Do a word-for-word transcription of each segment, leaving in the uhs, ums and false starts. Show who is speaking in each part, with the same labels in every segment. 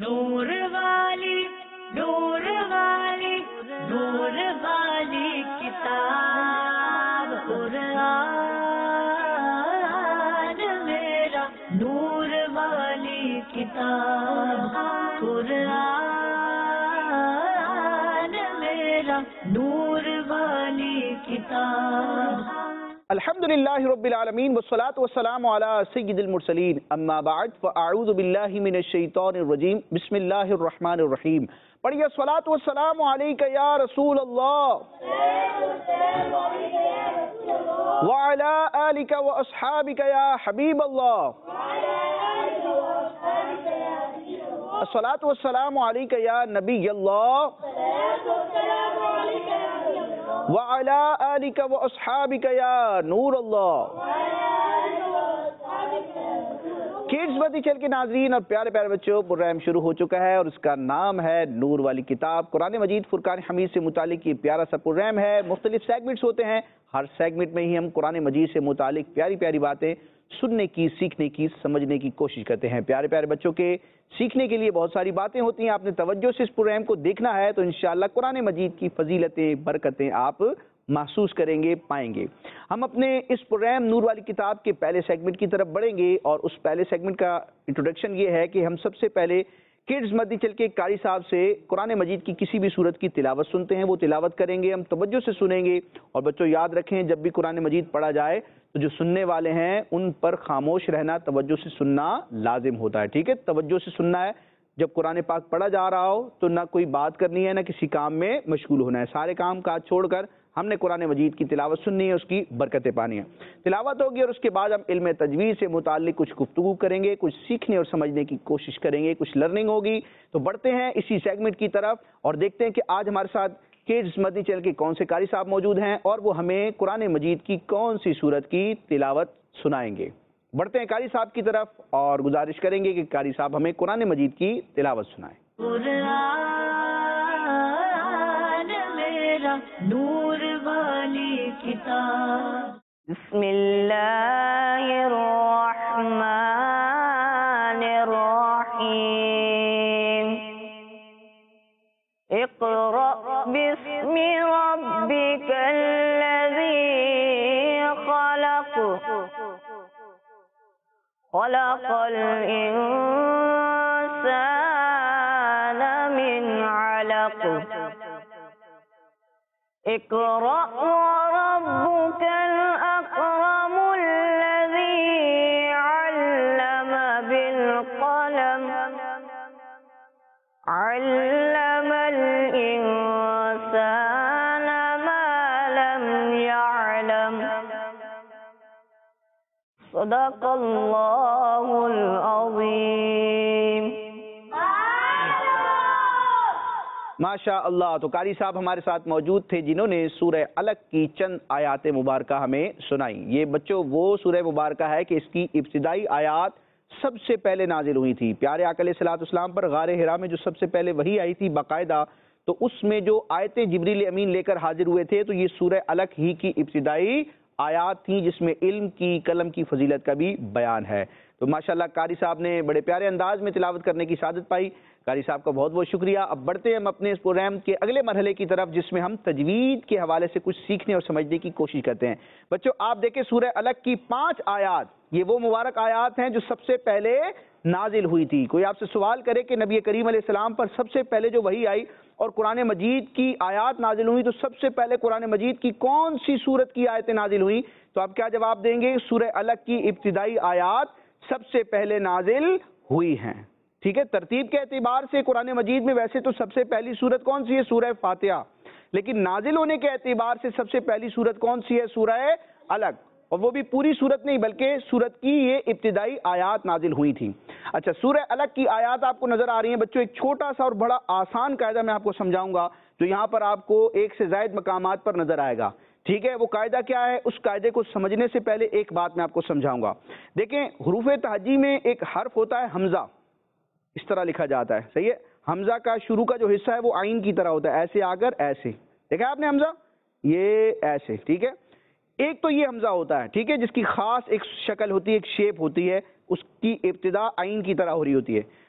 Speaker 1: نور والی نور والی نور والی کتاب قرآن میرا، نور والی کتاب قرآن میرا، نور والی کتاب۔
Speaker 2: الحمدللہ رب العالمین والصلاة والسلام علی سید المرسلین، اما بعد فاعوذ باللہ من الشیطان الرجیم، بسم اللہ الرحمن الرحیم۔ پڑھیے الصلاة والسلام علیکہ یا رسول اللہ وعلی آلکہ واصحابکہ یا حبیب اللہ۔ الصلاة والسلام علیکہ یا نبی اللہ وعلی آلکہ واصحابکہ یا نور اللہ۔ کڈز مدی چل کے ناظرین اور پیارے پیارے بچوں، پروگرام شروع ہو چکا ہے اور اس کا نام ہے نور والی کتاب۔ قرآن مجید فرقان حمید سے متعلق یہ پیارا سا پروگرام ہے۔ مختلف سیگمنٹس ہوتے ہیں، ہر سیگمنٹ میں ہی ہم قرآن مجید سے متعلق پیاری پیاری باتیں سننے کی، سیکھنے کی، سمجھنے کی کوشش کرتے ہیں۔ پیارے پیارے بچوں کے سیکھنے کے لیے بہت ساری باتیں ہوتی ہیں، آپ نے توجہ سے اس پروگرام کو دیکھنا ہے تو انشاءاللہ قرآن مجید کی فضیلتیں، برکتیں آپ محسوس کریں گے، پائیں گے۔ ہم اپنے اس پروگرام نور والی کتاب کے پہلے سیگمنٹ کی طرف بڑھیں گے اور اس پہلے سیگمنٹ کا انٹروڈکشن یہ ہے کہ ہم سب سے پہلے کڈز مدی چل کے قاری صاحب سے قرآن مجید کی کسی بھی صورت کی تلاوت سنتے ہیں، وہ تلاوت کریں گے، ہم توجہ سے سنیں گے۔ اور بچوں یاد رکھیں، جب بھی قرآن مجید پڑھا جائے تو جو سننے والے ہیں ان پر خاموش رہنا، توجہ سے سننا لازم ہوتا ہے، ٹھیک ہے؟ توجہ سے سننا ہے۔ جب قرآن پاک پڑھا جا رہا ہو تو نہ کوئی بات کرنی ہے، نہ کسی کام میں مشغول ہونا ہے، سارے کام کاج چھوڑ کر ہم نے قرآن مجید کی تلاوت سننی ہے، اس کی برکتیں پانی ہیں۔ تلاوت ہوگی اور اس کے بعد ہم علم تجوید سے متعلق کچھ گفتگو کریں گے، کچھ سیکھنے اور سمجھنے کی کوشش کریں گے، کچھ لرننگ ہوگی۔ تو بڑھتے ہیں اسی سیگمنٹ کی طرف اور دیکھتے ہیں کہ آج ہمارے ساتھ کڈز مدنی چینل کے کون سے قاری صاحب موجود ہیں اور وہ ہمیں قرآن مجید کی کون سی صورت کی تلاوت سنائیں گے۔ بڑھتے ہیں قاری صاحب کی طرف اور گزارش کریں گے کہ قاری صاحب ہمیں قرآن مجید کی تلاوت سنائیں۔
Speaker 1: قرآن میرا، نور والی کتاب۔
Speaker 3: بسم اللہ الرحمن الرحیم۔ اقرأ باسم ربک الذی خلق، خلق الانسان من علق، اقرأ وربک الاکرم الذی علم بالقلم، علم الانسان ما لم يعلم، صدق اللہ العظیم۔
Speaker 2: ماشاء اللہ۔ تو قاری صاحب ہمارے ساتھ موجود تھے جنہوں نے سورہ علق کی چند آیات مبارکہ ہمیں سنائی۔ یہ بچوں وہ سورہ مبارکہ ہے کہ اس کی ابتدائی آیات سب سے پہلے نازل ہوئی تھی۔ پیارے آقا علیہ الصلوۃ والسلام پر غار حرا میں جو سب سے پہلے وحی آئی تھی باقاعدہ، تو اس میں جو آیتیں جبریل امین لے کر حاضر ہوئے تھے تو یہ سورہ علق ہی کی ابتدائی آیات تھیں جس میں علم کی، قلم کی فضیلت کا بھی بیان ہے۔ تو ماشاءاللہ قاری صاحب نے بڑے پیارے انداز میں تلاوت کرنے کی سعادت پائی، قاری صاحب کا بہت بہت شکریہ۔ اب بڑھتے ہیں ہم اپنے اس پروگرام کے اگلے مرحلے کی طرف جس میں ہم تجوید کے حوالے سے کچھ سیکھنے اور سمجھنے کی کوشش کرتے ہیں۔ بچوں آپ دیکھیں سورہ علق کی پانچ آیات، یہ وہ مبارک آیات ہیں جو سب سے پہلے نازل ہوئی تھی۔ کوئی آپ سے سوال کرے کہ نبی کریم علیہ السلام پر سب سے پہلے جو وحی آئی اور قرآن مجید کی آیات نازل ہوئی تو سب سے پہلے قرآن مجید کی کون سی سورت کی آیتیں نازل ہوئی؟ تو آپ کیا جواب دیں گے؟ سورہ علق کی ابتدائی آیات سب سے پہلے نازل ہوئی ہیں، ٹھیک ہے؟ ترتیب کے اعتبار سے قرآن مجید میں ویسے تو سب سے پہلی سورت کون سی ہے؟ سورہ فاتحہ، لیکن نازل ہونے کے اعتبار سے سب سے پہلی سورت کون سی ہے؟ سورہ علق، اور وہ بھی پوری سورت نہیں بلکہ سورت کی یہ ابتدائی آیات نازل ہوئی تھی۔ اچھا سورہ علق کی آیات آپ کو نظر آ رہی ہیں بچوں، ایک چھوٹا سا اور بڑا آسان قاعدہ میں آپ کو سمجھاؤں گا جو یہاں پر آپ کو ایک سے زائد مقامات پر نظر آئے گا، ٹھیک ہے؟ وہ قاعدہ کیا ہے؟ اس قاعدے کو سمجھنے سے پہلے ایک بات میں آپ کو سمجھاؤں گا۔ دیکھیں حروف تہجی میں ایک حرف ہوتا ہے حمزہ، اس طرح لکھا جاتا ہے، صحیح ہے؟ حمزہ کا شروع کا جو حصہ ہے وہ عین کی طرح ہوتا ہے، ایسے آ کر ایسے، دیکھا آپ نے حمزہ؟ یہ ایسے، ٹھیک ہے؟ ایک تو یہ حمزہ ہوتا ہے، ٹھیک ہے، جس کی خاص ایک شکل ہوتی ہے، ایک شیپ ہوتی ہے، اس کی ابتدا عین کی طرح ہو رہی ہوتی ہے۔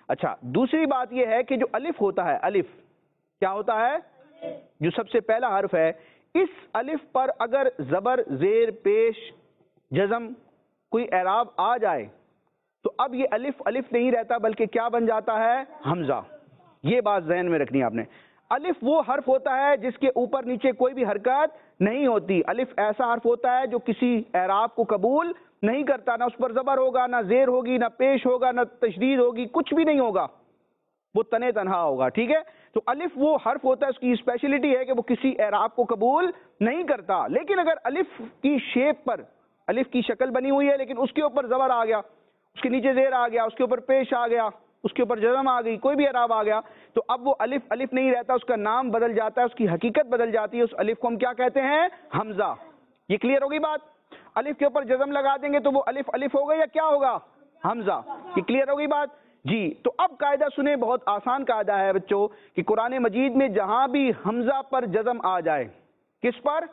Speaker 2: اچھا دوسری بات یہ ہے کہ جو الف ہوتا ہے، الف کیا ہوتا ہے؟ جو سب سے پہلا حرف ہے، اس الف پر اگر زبر، زیر، پیش، جزم، کوئی اعراب آ جائے تو اب یہ الف الف نہیں رہتا بلکہ کیا بن جاتا ہے؟ حمزہ۔ یہ بات ذہن میں رکھنی ہے آپ نے۔ الف وہ حرف ہوتا ہے جس کے اوپر نیچے کوئی بھی حرکت نہیں ہوتی۔ الف ایسا حرف ہوتا ہے جو کسی اعراب کو قبول نہیں کرتا، نہ اس پر زبر ہوگا، نہ زیر ہوگی، نہ پیش ہوگا، نہ تشدید ہوگی، کچھ بھی نہیں ہوگا، وہ تنے تنہا ہوگا، ٹھیک ہے؟ تو الف وہ حرف ہوتا ہے، اس کی اسپیشلٹی ہے کہ وہ کسی اعراب کو قبول نہیں کرتا۔ لیکن اگر الف کی شیپ پر، الف کی شکل بنی ہوئی ہے لیکن اس کے اوپر زبر آ گیا، اس کے نیچے زیر آ گیا، اس کے اوپر پیش آ گیا، اس کے اوپر جزم آ گئی، کوئی بھی اعراب آ گیا، تو اب وہ الف الف نہیں رہتا، اس کا نام بدل جاتا ہے، اس کی حقیقت بدل جاتی ہے۔ اس الف کو ہم کیا کہتے ہیں؟ حمزہ۔ یہ کلیئر ہوگی بات؟ الف کے اوپر جزم لگا دیں گے تو وہ الف الف ہوگا یا کیا ہوگا؟ حمزہ۔ یہ کلیئر ہوگی بات؟ جی تو اب قاعدہ سنیں، بہت آسان قاعدہ ہے بچوں، کہ قرآن مجید میں جہاں بھی حمزہ پر جزم آ جائے، کس پر؟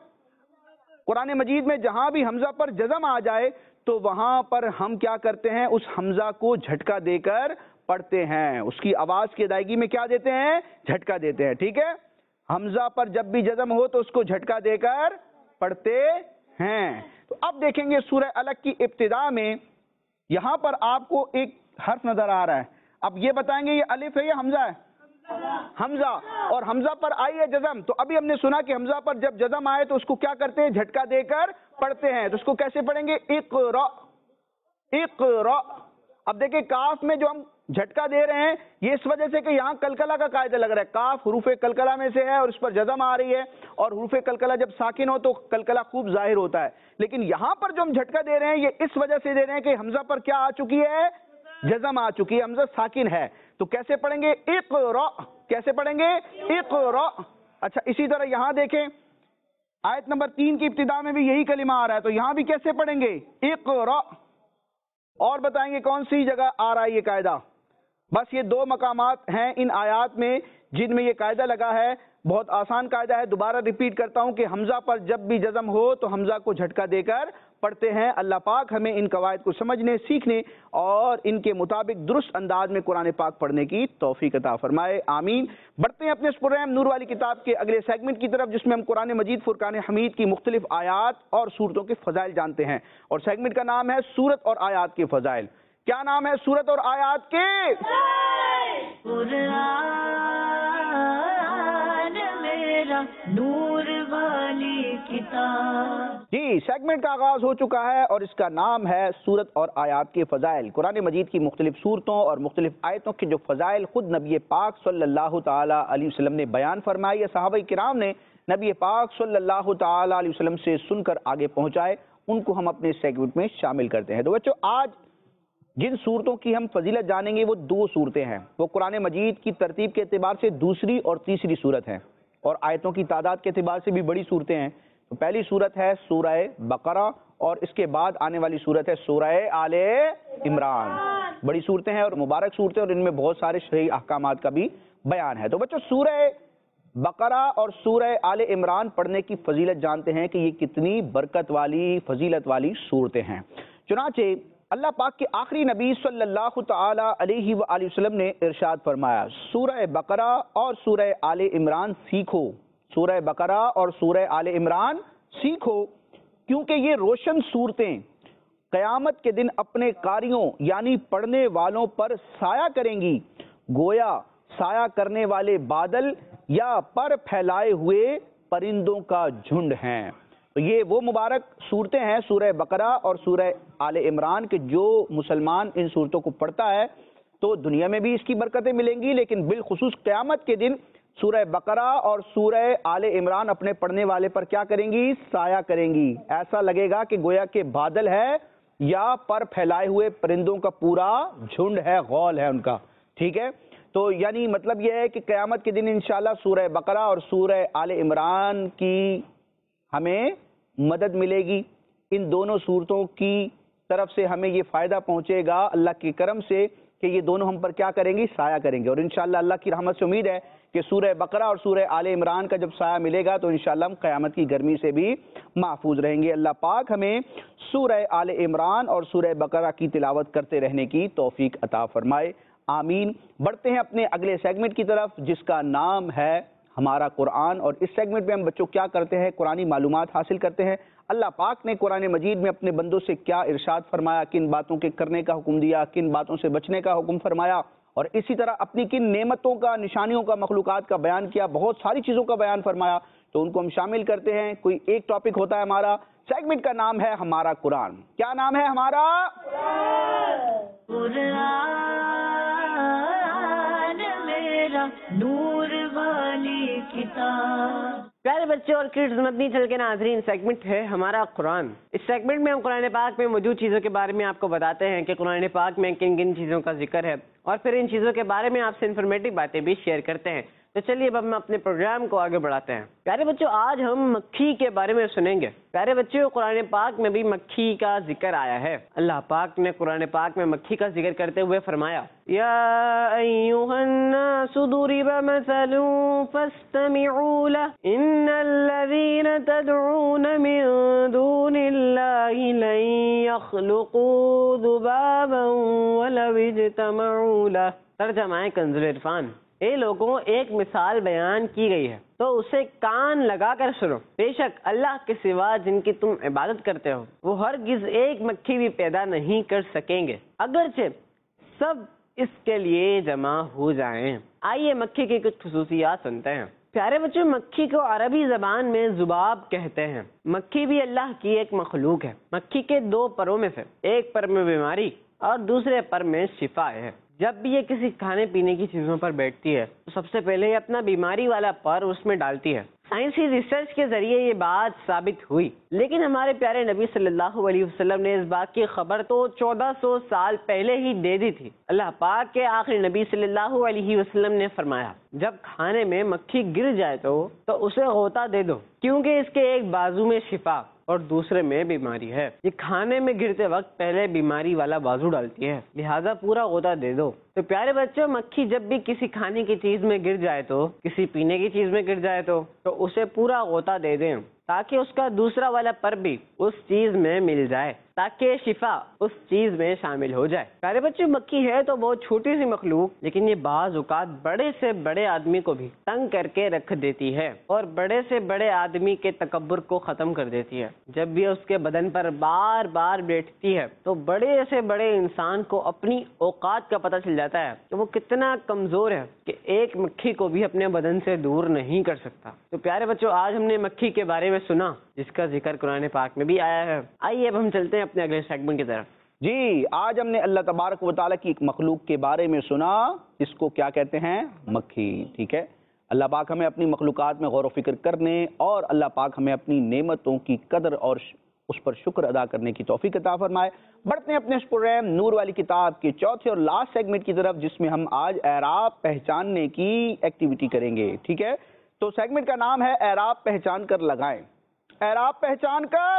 Speaker 2: قرآن مجید میں جہاں بھی حمزہ پر جزم آ جائے تو وہاں پر ہم کیا کرتے ہیں؟ اس حمزہ کو جھٹکا دے کر پڑھتے ہیں، اس کی آواز کی ادائیگی میں کیا دیتے ہیں؟ جھٹکا دیتے ہیں، ٹھیک ہے؟ حمزہ پر جب بھی جزم ہو تو اس کو جھٹکا دے کر پڑھتے ہیں۔ تو اب دیکھیں گے سورہ الگ کی ابتدا میں یہاں پر آپ کو ایک حرف نظر آ رہا ہے، اب یہ بتائیں گے یہ الف ہے یا حمزہ ہے؟ حمزہ، اور حمزہ پر آئی ہے جزم، تو ابھی ہم نے سنا کہ حمزہ پر جب جزم آئے تو اس کو کیا کرتے ہیں؟ جھٹکا دے کر پڑھتے ہیں۔ تو اس کو کیسے پڑھیں گے؟ اقرا، اقرا۔ اب دیکھیں کاف میں جو ہم جھٹکا دے رہے ہیں یہ اس وجہ سے کہ یہاں کلکلہ کا قاعدہ لگ رہا ہے، کاف حروف کلکلہ میں سے ہے اور اس پر جزم آ رہی ہے، اور حروف کلکلہ جب ساکن ہو تو کلکلہ خوب ظاہر ہوتا ہے، لیکن یہاں پر جو ہم جھٹکا دے رہے ہیں یہ اس وجہ سے دے رہے ہیں کہ حمزہ پر کیا آ چکی ہے؟ جزم آ چکی ہے، حمزہ ساکن ہے۔ تو کیسے پڑھیں گے؟ اقرا، کیسے پڑھیں گے؟ اقرا۔ اچھا اسی طرح یہاں دیکھیں آیت نمبر تین کی ابتدا میں بھی یہی کلمہ آ رہا ہے، تو یہاں بھی کیسے پڑھیں گے؟ اقرا۔ اور بتائیں گے کون سی جگہ آ رہا ہے یہ قاعدہ؟ بس یہ دو مقامات ہیں ان آیات میں جن میں یہ قاعدہ لگا ہے، بہت آسان قاعدہ ہے، دوبارہ ریپیٹ کرتا ہوں کہ حمزہ پر جب بھی جزم ہو تو حمزہ کو جھٹکا دے کر پڑھتے ہیں۔ اللہ پاک ہمیں ان قواعد کو سمجھنے، سیکھنے اور ان کے مطابق درست انداز میں قرآن پاک پڑھنے کی توفیق عطا فرمائے، آمین۔ بڑھتے ہیں اپنے اس پروگرام نور والی کتاب کے اگلے سیگمنٹ کی طرف، جس میں ہم قرآن مجید فرقان حمید کی مختلف آیات اور سورتوں کے فضائل جانتے ہیں، اور سیگمنٹ کا نام ہے سورت اور آیات کے فضائل۔ کیا نام ہے سورت اور آیات کے؟
Speaker 1: قرآن میرا نور والی کتاب۔
Speaker 2: جی سیگمنٹ کا آغاز ہو چکا ہے اور اس کا نام ہے سورت اور آیات کے فضائل۔ قرآن مجید کی مختلف سورتوں اور مختلف آیتوں کے جو فضائل خود نبی پاک صلی اللہ تعالی علیہ وسلم نے بیان فرمائی، صحابہ کرام نے نبی پاک صلی اللہ تعالی علیہ وسلم سے سن کر آگے پہنچائے، ان کو ہم اپنے سیگمنٹ میں شامل کرتے ہیں۔ تو بچوں آج جن صورتوں کی ہم فضیلت جانیں گے وہ دو صورتیں ہیں، وہ قرآن مجید کی ترتیب کے اعتبار سے دوسری اور تیسری صورت ہیں، اور آیتوں کی تعداد کے اعتبار سے بھی بڑی صورتیں ہیں۔ تو پہلی صورت ہے سورہ بقرہ، اور اس کے بعد آنے والی صورت ہے سورہ آل عمران۔ بڑی صورتیں ہیں اور مبارک صورتیں، اور ان میں بہت سارے شرعی احکامات کا بھی بیان ہے۔ تو بچوں سورہ بقرہ اور سورہ آل عمران پڑھنے کی فضیلت جانتے ہیں کہ یہ کتنی برکت والی، فضیلت والی صورتیں ہیں۔ چنانچہ اللہ پاک کے آخری نبی صلی اللہ تعالی علیہ وآلہ وسلم نے ارشاد فرمایا، سورہ بقرہ اور سورہ آل عمران سیکھو، سورہ بقرہ اور سورہ آل عمران سیکھو، کیونکہ یہ روشن صورتیں قیامت کے دن اپنے قاریوں یعنی پڑھنے والوں پر سایہ کریں گی، گویا سایہ کرنے والے بادل یا پر پھیلائے ہوئے پرندوں کا جھنڈ ہیں۔ تو یہ وہ مبارک صورتیں ہیں سورہ بقرہ اور سورہ آل عمران کے جو مسلمان ان صورتوں کو پڑھتا ہے تو دنیا میں بھی اس کی برکتیں ملیں گی، لیکن بالخصوص قیامت کے دن سورہ بقرہ اور سورہ آل عمران اپنے پڑھنے والے پر کیا کریں گی؟ سایہ کریں گی۔ ایسا لگے گا کہ گویا کہ بادل ہے یا پر پھیلائے ہوئے پرندوں کا پورا جھنڈ ہے، غول ہے ان کا، ٹھیک ہے؟ تو یعنی مطلب یہ ہے کہ قیامت کے دن انشاءاللہ سورہ بقرہ اور سورہ آل عمران کی ہمیں مدد ملے گی، ان دونوں صورتوں کی طرف سے ہمیں یہ فائدہ پہنچے گا اللہ کے کرم سے کہ یہ دونوں ہم پر کیا کریں گے؟ سایہ کریں گے، اور انشاءاللہ اللہ کی رحمت سے امید ہے کہ سورہ بقرہ اور سورہ آل عمران کا جب سایہ ملے گا تو انشاءاللہ ہم قیامت کی گرمی سے بھی محفوظ رہیں گے۔ اللہ پاک ہمیں سورہ آل عمران اور سورہ بقرہ کی تلاوت کرتے رہنے کی توفیق عطا فرمائے، آمین۔ بڑھتے ہیں اپنے اگلے سیگمنٹ کی طرف جس کا نام ہے ہمارا قرآن، اور اس سیگمنٹ میں ہم بچوں کیا کرتے ہیں؟ قرآنی معلومات حاصل کرتے ہیں۔ اللہ پاک نے قرآن مجید میں اپنے بندوں سے کیا ارشاد فرمایا، کن باتوں کے کرنے کا حکم دیا، کن باتوں سے بچنے کا حکم فرمایا، اور اسی طرح اپنی کن نعمتوں کا، نشانیوں کا، مخلوقات کا بیان کیا، بہت ساری چیزوں کا بیان فرمایا، تو ان کو ہم شامل کرتے ہیں۔ کوئی ایک ٹاپک ہوتا ہے ہمارا، سیگمنٹ کا نام ہے ہمارا قرآن۔ کیا نام ہے ہمارا؟
Speaker 1: قرآن میرا نور والی کتاب۔
Speaker 4: پیارے بچے اور کڈز مدنی چل کے ناظرین، سیگمنٹ ہے ہمارا قرآن۔ اس سیگمنٹ میں ہم قرآن پاک میں موجود چیزوں کے بارے میں آپ کو بتاتے ہیں کہ قرآن پاک میں کن کن چیزوں کا ذکر ہے، اور پھر ان چیزوں کے بارے میں آپ سے انفارمیٹو باتیں بھی شیئر کرتے ہیں۔ تو چلیے اب ہم اپنے پروگرام کو آگے بڑھاتے ہیں۔ پیارے بچوں، آج ہم مکھی کے بارے میں سنیں گے۔ پیارے بچوں، قرآن پاک میں بھی مکھی کا ذکر آیا ہے۔ اللہ پاک نے قرآن پاک میں مکھی کا ذکر کرتے ہوئے فرمایا، یا ایھا الناس ضرب مثل فاستمعوا له ان الذین تدعون من دون اللہ لن يخلقوا ذبابا ولو اجتمعوا له۔ ترجمہ کنز العرفان۔ اے لوگوں، ایک مثال بیان کی گئی ہے تو اسے کان لگا کر سنو۔ بے شک اللہ کے سوا جن کی تم عبادت کرتے ہو وہ ہرگز ایک مکھی بھی پیدا نہیں کر سکیں گے، اگرچہ سب اس کے لیے جمع ہو جائیں۔ آئیے مکھی کی کچھ خصوصیات سنتے ہیں۔ پیارے بچوں، مکھی کو عربی زبان میں ذباب کہتے ہیں۔ مکھی بھی اللہ کی ایک مخلوق ہے۔ مکھی کے دو پروں میں سے ایک پر میں بیماری اور دوسرے پر میں شفا ہے۔ جب بھی یہ کسی کھانے پینے کی چیزوں پر بیٹھتی ہے تو سب سے پہلے یہ اپنا بیماری والا پر اس میں ڈالتی ہے۔ سائنسی ریسرچ کے ذریعے یہ بات ثابت ہوئی، لیکن ہمارے پیارے نبی صلی اللہ علیہ وسلم نے اس بات کی خبر تو چودہ سو سال پہلے ہی دے دی تھی۔ اللہ پاک کے آخری نبی صلی اللہ علیہ وسلم نے فرمایا، جب کھانے میں مکھی گر جائے تو تو اسے غوطہ دے دو، کیونکہ اس کے ایک بازو میں شفا اور دوسرے میں بیماری ہے۔ یہ کھانے میں گرتے وقت پہلے بیماری والا بازو ڈالتی ہے، لہذا پورا غوطہ دے دو۔ تو پیارے بچوں، مکھی جب بھی کسی کھانے کی چیز میں گر جائے تو، کسی پینے کی چیز میں گر جائے تو تو اسے پورا غوطہ دے دیں تاکہ اس کا دوسرا والا پر بھی اس چیز میں مل جائے، تاکہ شفا اس چیز میں شامل ہو جائے۔ پیارے بچے، مکھی ہے تو بہت چھوٹی سی مخلوق، لیکن یہ بعض اوقات بڑے سے بڑے آدمی کو بھی تنگ کر کے رکھ دیتی ہے اور بڑے سے بڑے آدمی کے تکبر کو ختم کر دیتی ہے۔ جب بھی اس کے بدن پر بار بار بیٹھتی ہے تو بڑے سے بڑے انسان کو اپنی اوقات کا پتہ چل جاتا ہے کہ وہ کتنا کمزور ہے کہ ایک مکھی کو بھی اپنے بدن سے دور نہیں کر سکتا۔ تو پیارے بچوں، آج ہم نے مکھی کے بارے میں سنا جس کا ذکر قرآن پاک میں بھی آیا ہے۔ آئیے اب ہم چلتے ہیں اپنے اگلے سیگمنٹ کی طرف۔
Speaker 2: جی، آج ہم نے اللہ تبارک و تعالیٰ کی ایک مخلوق کے بارے میں سنا جس کو کیا کہتے ہیں؟ مکھی۔ ٹھیک ہے، اللہ پاک ہمیں اپنی مخلوقات میں غور و فکر کرنے اور اللہ پاک ہمیں اپنی نعمتوں کی قدر اور اس پر شکر ادا کرنے کی توفیق عطا فرمائے۔ بڑھتے ہیں اپنے اس پروگرام نور والی کتاب کے چوتھے اور لاسٹ سیگمنٹ کی طرف جس میں ہم آج اعراب پہچاننے کی ایکٹیویٹی کریں گے۔ ٹھیک ہے، تو سیگمنٹ کا نام ہے اعراب پہچان کر لگائیں۔ اعراب پہچان کر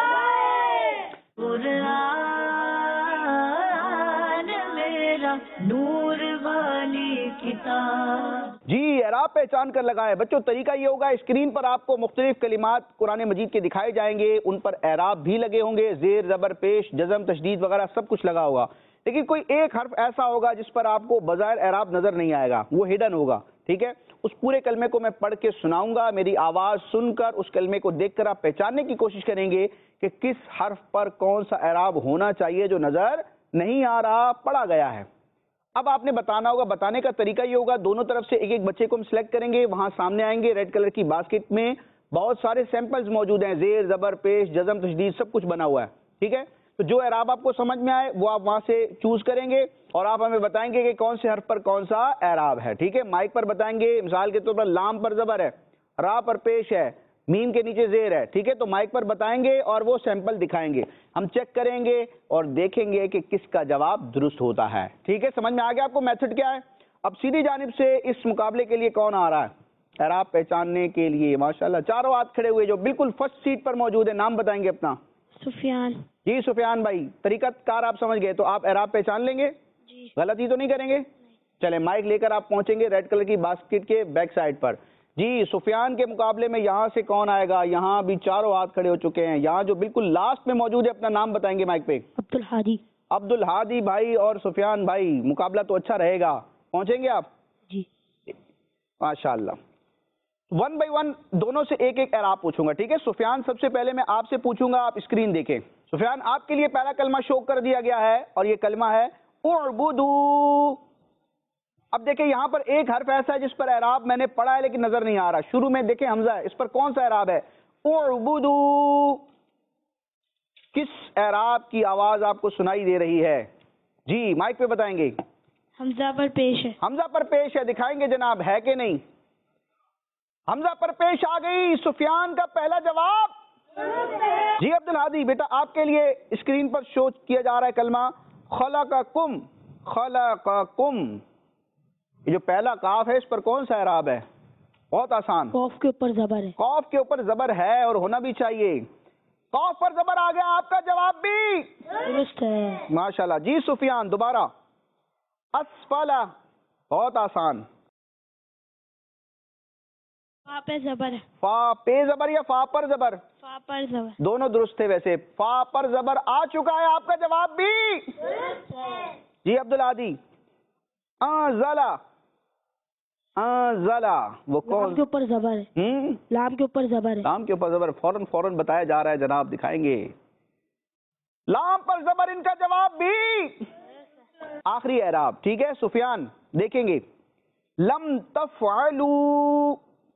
Speaker 1: قرآن میرا نور والی کتاب۔
Speaker 2: جی، اعراب پہچان کر لگائیں۔ بچوں، طریقہ یہ ہوگا، اسکرین پر آپ کو مختلف کلمات قرآن مجید کے دکھائے جائیں گے، ان پر اعراب بھی لگے ہوں گے، زیر، زبر، پیش، جزم، تشدید وغیرہ سب کچھ لگا ہوگا، لیکن کوئی ایک حرف ایسا ہوگا جس پر آپ کو بظاہر اعراب نظر نہیں آئے گا، وہ ہڈن ہوگا۔ ٹھیک ہے، اس پورے کلمے کو میں پڑھ کے سناؤں گا، میری آواز سن کر اس کلمے کو دیکھ کر آپ پہچاننے کی کوشش کریں گے کہ کس حرف پر کون سا اعراب ہونا چاہیے جو نظر نہیں آ رہا، پڑھا گیا ہے۔ اب آپ نے بتانا ہوگا، بتانے کا طریقہ یہ ہوگا، دونوں طرف سے ایک ایک بچے کو ہم سلیکٹ کریں گے، وہاں سامنے آئیں گے، ریڈ کلر کی باسکٹ میں بہت سارے سیمپلز موجود ہیں، زیر، زبر، پیش، جزم، تشدید سب کچھ بنا ہوا ہے۔ ٹھیک ہے، تو جو اعراب آپ کو سمجھ میں آئے وہ آپ وہاں سے چوز کریں گے اور آپ ہمیں بتائیں گے کہ کون سے حرف پر کون سا اعراب ہے۔ ٹھیک ہے، مائک پر بتائیں گے، مثال کے طور پر لام پر زبر ہے، را پر پیش ہے، میم کے نیچے زیر ہے۔ ٹھیک ہے، تو مائک پر بتائیں گے اور وہ سیمپل دکھائیں گے، ہم چیک کریں گے اور دیکھیں گے کہ کس کا جواب درست ہوتا ہے۔ ٹھیک ہے، سمجھ میں آ گیا آپ کو میتھڈ کیا ہے؟ اب سیدھی جانب سے اس مقابلے کے لیے کون آ رہا ہے اعراب پہچاننے کے لیے؟ ماشاءاللہ، چاروں ہاتھ کھڑے ہوئے جو بالکل فرسٹ سیٹ پر موجود ہے، نام بتائیں گے اپنا؟
Speaker 3: سفیان۔
Speaker 2: جی سفیان بھائی، طریقہ کار آپ سمجھ گئے، تو آپ اعراب پہچان لیں گے؟
Speaker 3: جی۔
Speaker 2: غلطی تو نہیں کریں گے؟ چلیں، مائک لے کر آپ پہنچیں گے ریڈ کلر کی باسکٹ کے بیک سائڈ پر۔ جی، سفیان کے مقابلے میں یہاں سے کون آئے گا؟ یہاں بھی چاروں ہاتھ کھڑے ہو چکے ہیں، یہاں جو بالکل لاسٹ میں موجود ہے اپنا نام بتائیں گے مائک پہ؟
Speaker 3: عبد الحادی۔
Speaker 2: عبد الحادی بھائی اور سفیان بھائی، مقابلہ تو اچھا رہے گا، پہنچیں گے آپ؟
Speaker 3: جی
Speaker 2: ماشاء اللہ. ون بائی ون دونوں سے ایک ایک اعراب پوچھوں گا، ٹھیک ہے؟ سفیان سب سے پہلے میں آپ سے پوچھوں گا، آپ اسکرین دیکھیں. سفیان آپ کے لیے پہلا کلمہ شو کر دیا گیا ہے اور یہ کلمہ ہے اعبدو. اب دیکھیں یہاں پر ایک حرف ایسا ہے جس پر اعراب میں نے پڑھا ہے لیکن نظر نہیں آ رہا. شروع میں دیکھیں حمزہ ہے، اس پر کون سا اعراب ہے؟ اعبدو. کس اعراب کی آواز آپ کو سنائی دے رہی ہے؟ جی مائک پہ بتائیں گے.
Speaker 3: حمزہ پر پیش ہے.
Speaker 2: حمزہ پر پیش ہے، دکھائیں گے جناب ہے کہ نہیں؟ حمزہ پر پیش آ گئی. سفیان کا پہلا جواب. جی عبد الحادی بیٹا آپ کے لیے اسکرین پر شو کیا جا رہا ہے کلمہ خلقکم. خلقکم، یہ جو پہلا کاف ہے اس پر کون سا اعراب ہے؟ بہت آسان.
Speaker 3: قاف کے اوپر زبر ہے.
Speaker 2: قاف کے اوپر زبر ہے اور ہونا بھی چاہیے. قاف پر زبر آ گیا، آپ کا جواب بھی
Speaker 3: درست ہے.
Speaker 2: ماشاءاللہ. جی سفیان دوبارہ. اسفلا، بہت آسان.
Speaker 3: فا پہ زبر ہے.
Speaker 2: فا پہ زبر یا فا پر زبر؟
Speaker 3: فا پر زبر.
Speaker 2: دونوں درست تھے ویسے. فا پر زبر آ چکا ہے، آپ کا جواب بھی. جی عبد العادی. انزلا. انزلا وہ
Speaker 3: لام
Speaker 2: کون؟
Speaker 3: کے اوپر زبر ہے.
Speaker 2: ہم؟
Speaker 3: لام کے اوپر زبر ہے.
Speaker 2: لام کے اوپر زبر فوراً فوراً بتایا جا رہا ہے جناب، دکھائیں گے. لام پر زبر، ان کا جواب بھی آخری اعراب. ٹھیک ہے سفیان دیکھیں گے. لم تفعلوا.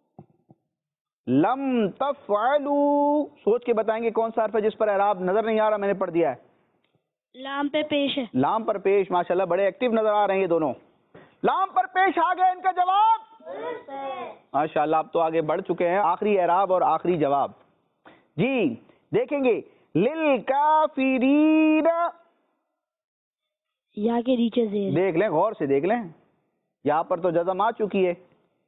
Speaker 2: لم تفعلوا، سوچ کے بتائیں گے کون سا حرف ہے جس پر اعراب نظر نہیں آ رہا، میں نے پڑھ دیا ہے.
Speaker 3: لام پہ پیش ہے.
Speaker 2: لام پر پیش. ماشاءاللہ بڑے ایکٹیو نظر آ رہے ہیں یہ دونوں. لام پر پیش آ گئے، ان کا جواب ماشاءاللہ اب تو آگے بڑھ چکے ہیں. آخری اعراب اور آخری جواب. جی دیکھیں گے. للکافرین،
Speaker 3: یا کے نیچے زیر.
Speaker 2: دیکھ لیں غور سے دیکھ لیں، یہاں پر تو جزم آ چکی ہے.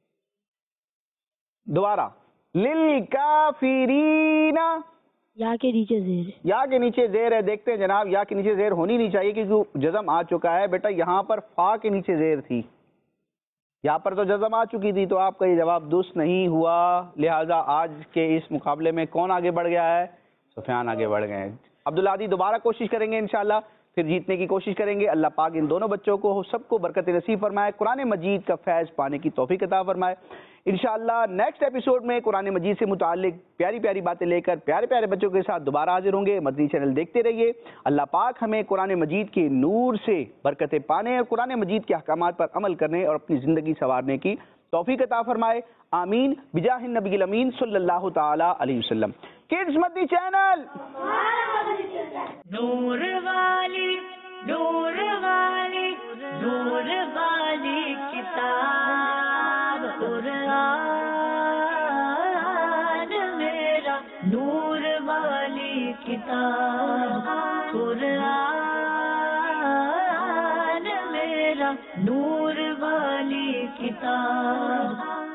Speaker 2: دوبارہ. للکافرین،
Speaker 3: یا کے نیچے زیر.
Speaker 2: یا کے نیچے زیر ہے. دیکھتے ہیں جناب، یا کے نیچے زیر ہونی نہیں چاہیے کیونکہ جزم آ چکا ہے. بیٹا یہاں پر فا کے نیچے زیر تھی، یہاں پر تو جزم آ چکی تھی، تو آپ کا یہ جواب درست نہیں ہوا. لہٰذا آج کے اس مقابلے میں کون آگے بڑھ گیا ہے؟ سفیان آگے بڑھ گئے ہیں. عبدالعادی دوبارہ کوشش کریں گے انشاءاللہ، پھر جیتنے کی کوشش کریں گے. اللہ پاک ان دونوں بچوں کو سب کو برکت نصیب فرمائے، قرآن مجید کا فیض پانے کی توفیق عطا فرمائے. انشاءاللہ نیکسٹ ایپیسوڈ میں قرآن مجید سے متعلق پیاری پیاری باتیں لے کر پیارے پیارے بچوں کے ساتھ دوبارہ حاضر ہوں گے. مدنی چینل دیکھتے رہیے. اللہ پاک ہمیں قرآن مجید کے نور سے برکتیں پانے اور قرآن مجید کے احکامات پر عمل کرنے اور اپنی زندگی سنوارنے کی توفیق عطا فرمائے. آمین بجاہ النبی الامین صلی اللہ تعالی علیہ وسلم. کڈز مدنی چینل،
Speaker 1: نور والی نور والی نور والی کتاب قرآن میرا، نور والی کتاب قرآن میرا، نور والی کتاب